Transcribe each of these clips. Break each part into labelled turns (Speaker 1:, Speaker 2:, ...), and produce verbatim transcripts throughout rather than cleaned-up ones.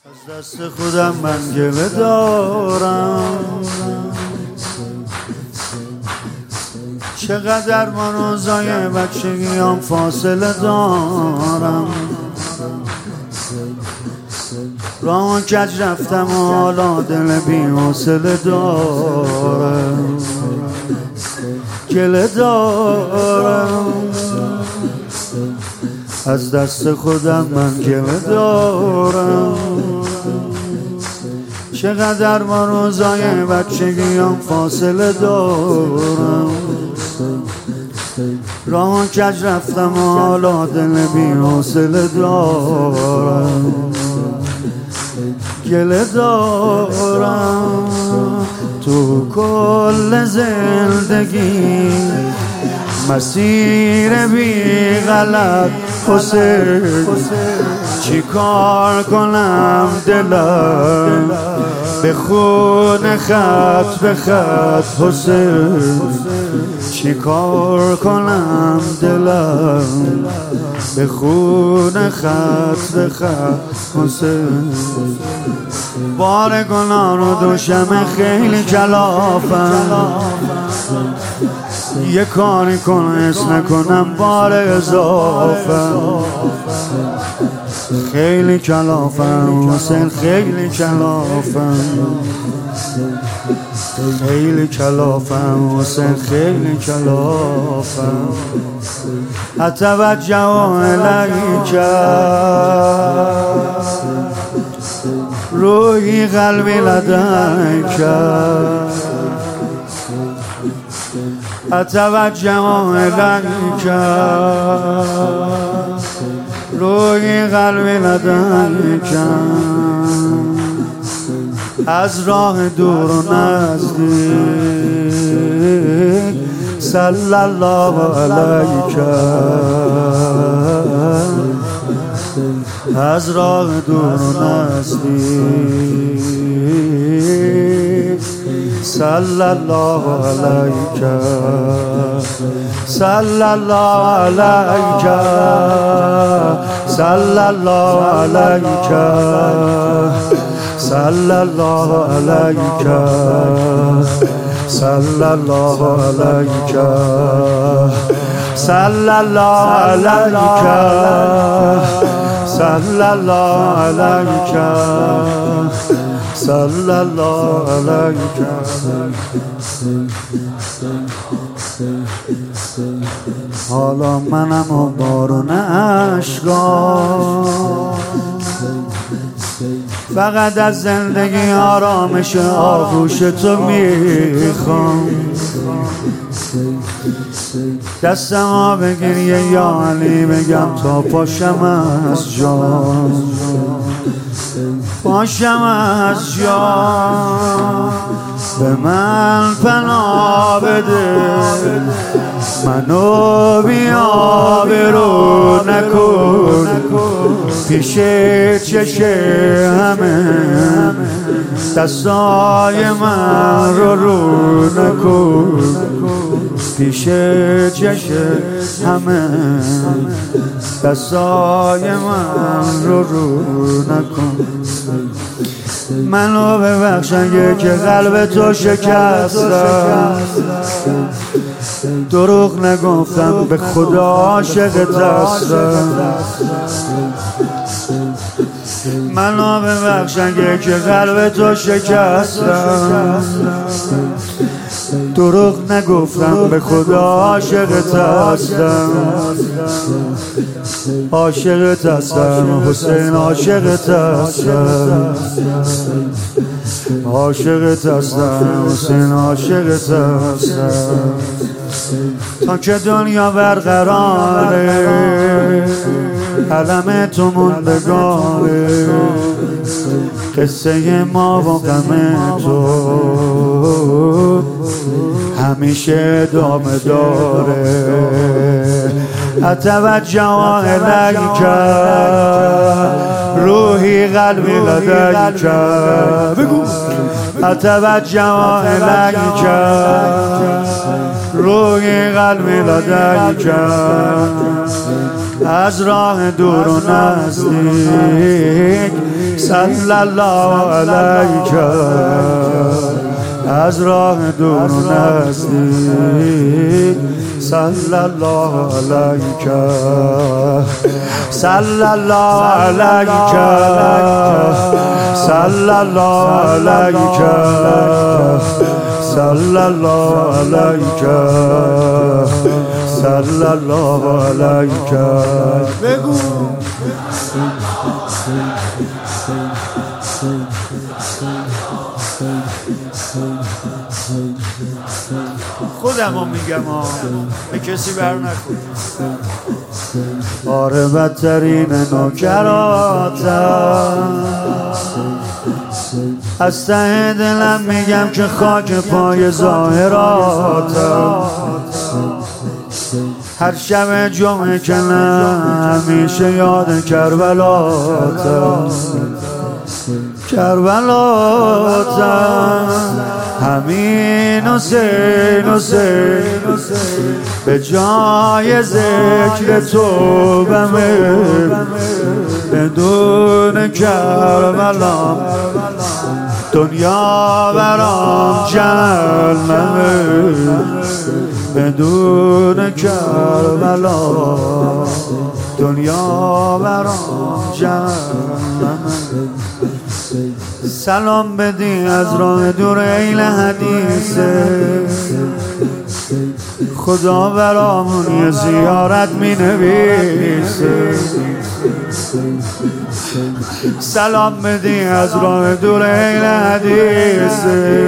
Speaker 1: از دست خودم من گله دارم، چقدر من روزای بچگیام فاصله دارم. راه کج رفتم و حالا دل بی حوصله دارم، گله دارم. از دست خودم من گله دارم، چقدر با روزای بچگیام فاصله دارم. راه کج رفتم و حالا دل بی حوصله دارم، گله دارم. تو کل زندگی مسیر بی غلط حسین، چی کار کنم دلم به خون خط به خط حسین، چی کار کنم دلم به خون خط به خط حسین. بار گناه رو دوشم خیلی کلافم، یه کاری کن حس نکنم بار اضافم. خیلی کلافم حسین، خیلی کلافم، خیلی کلافم حسین، خیلی کلافم. اتوجه الیک روحی قلبی لدیک، اتوجه الیک روحی قلبی لدیک. از راه دور و نزدیک صلی الله علیک، از راه دور و نزدیک صلی الله علیک، صلی الله علیک، صلی الله علیک، صلی الله علیک، صلی الله علیک، صلی الله علیک، صلی الله علیک، صلی الله علیک. حالا منم و بارون اشکام، فقط از زندگی آرامش آغوش تو میخوام. دستمو بگیر یه یا علی بگم تا پاشم از جان، پاشم از جان. به من پناه بده، منو بیا برو نکن، پیش چش همه دستای من رو رو نکن، پیش چش همه دستای من رو رو نکن. منو ببخش اگه که قلب تو شکستم، دروغ نگفتم به خدا عاشقت هستم. منو ببخش اگه که قلب تو شکستم، دروغ نگفتم به خدا عاشقت هستم. عاشقت هستم حسین، عاشقت هستم، عاشقت هستم حسین، عاشقت هستم. تا که دنیا برقراره علم تو موندگاره، قصه ما و غم تو همیشه ادامه داره. اتوجه الیک روحی قلبی لدیک، بگو اتوجه الیک روحی قلبی لدیک. از راه دور و نزدیک صلی الله علیک از راه دور و نزدیک صلی الله علیک صلی الله علیک صلی الله علیک صلی الله علیک صلی الله علیک بگو خودمو میگم ها به کسی بر نکن آره بدترین نوکراتم از ته دلم میگم که خاک پای ظاهراتم هر شب جمعه که نه همیشه یاد کربلاتم کربلاتم همین حسین حسین به جای ذکر توبمه بدون کربلام دنیا برام جهنمه بدون کربلا دنیا برام جهنمه سلام بدی از راه دور ایل حدیثه خدا برامون یه زیارت می نویسه سلام بدی از راه دور ایل حدیثه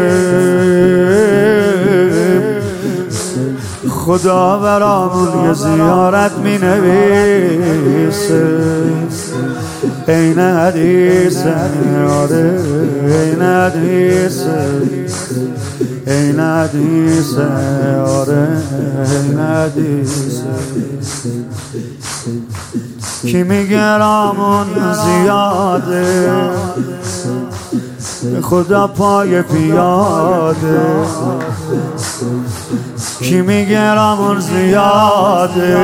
Speaker 1: خدا برامون یه زیارت می نویسه این حدیثه آره این حدیثه این حدیثه آره این حدیثه کی میگه رامون زیاده خدا پای پیاده کی میگه رامون زیاده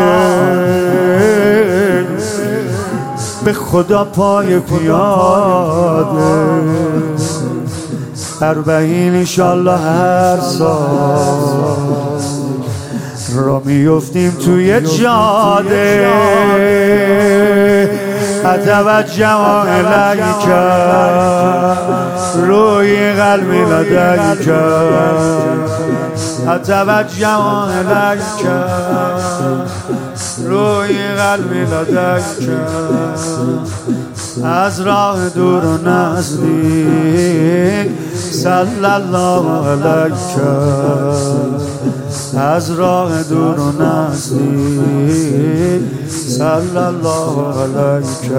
Speaker 1: به خدا پای پیاده اربعین انشالله هر سال را میفتیم توی جاده اتوجه الیک روی قلبی لدیک اتوجه الیک روی قلبی لدیک از راه دور و نزدیک صلی الله علیک از راه دور و نزدیک صلی الله علیک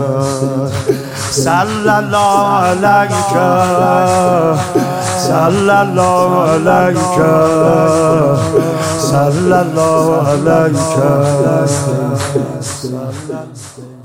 Speaker 1: صلی الله علیک صلی الله علیک صلی الله علیک